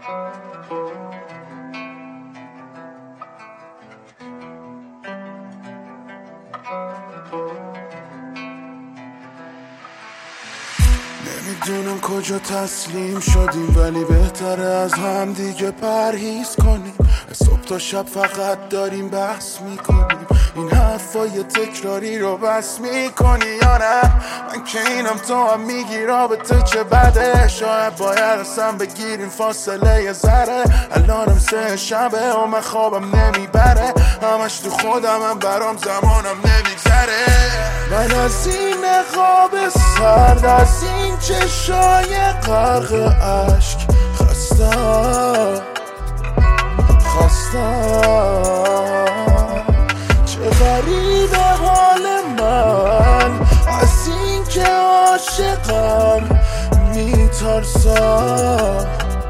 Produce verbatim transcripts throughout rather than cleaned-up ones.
نمیدونم کجا تسلیم شدیم، ولی بهتره از هم دیگه پرهیز کنیم. صبح تا شب فقط داریم بحث میکنیم، این حرفای تکراری رو بس میکنی یا نه؟ من که اینم تو هم میگی رابطه چه بده، شاید باید اصلا بگیریم فاصله یه ذره. الانم سه شبه و من خوابم نمیبره، همش تو خودمم برام زمانم نمیگذره. من از این خواب سرد، از این چشای غرق عشق خستم خستم. چه غریبه حال من از این که عاشقم، میترسم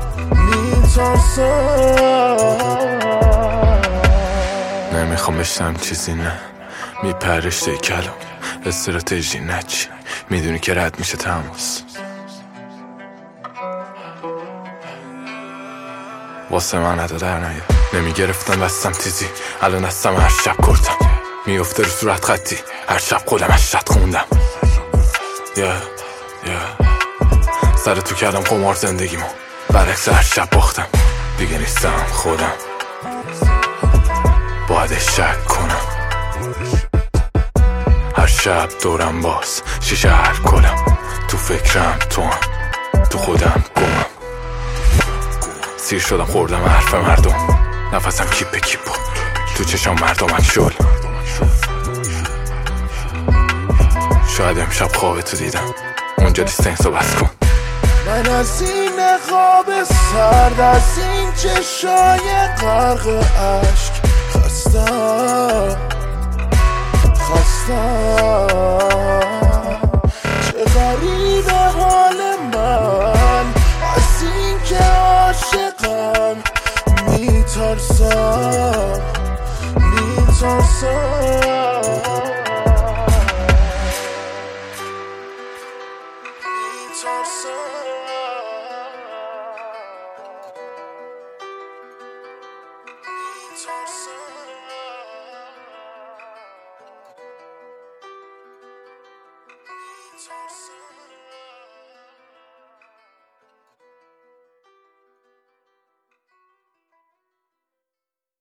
میترسم. نمیخوام بشنم چیزی، نه میپرشته کلام استراتژی نچی، میدونی که رد میشه تماس. واسه من ادا در نیا، نمیگرفتم بستم تیزی، الان هستم هر شب کردم، میفته رو صورت خطی، هر شب خودم اشت خوندم. یا yeah, یا yeah. سر تو کردم قمار زندگیمو، برعکس هر شب باختم، دیگه نیستم خودم، باید شک کنم. هر شب دورم باز شیشه هر کلم، تو فکرم تو هم، تو خودم گمم. سیر شدم خوردم حرف مردم، نفسم کیپ کیپ بود، تو چشم مردم اکشل. شاید امشب خواب تو دیدم، اونجا دیستنسو بس کن. من از این خواب سرد، از این چشای غرق عشق خستم خستم. چه غریبه حال من از این که عاشقم، میترسم میترسم.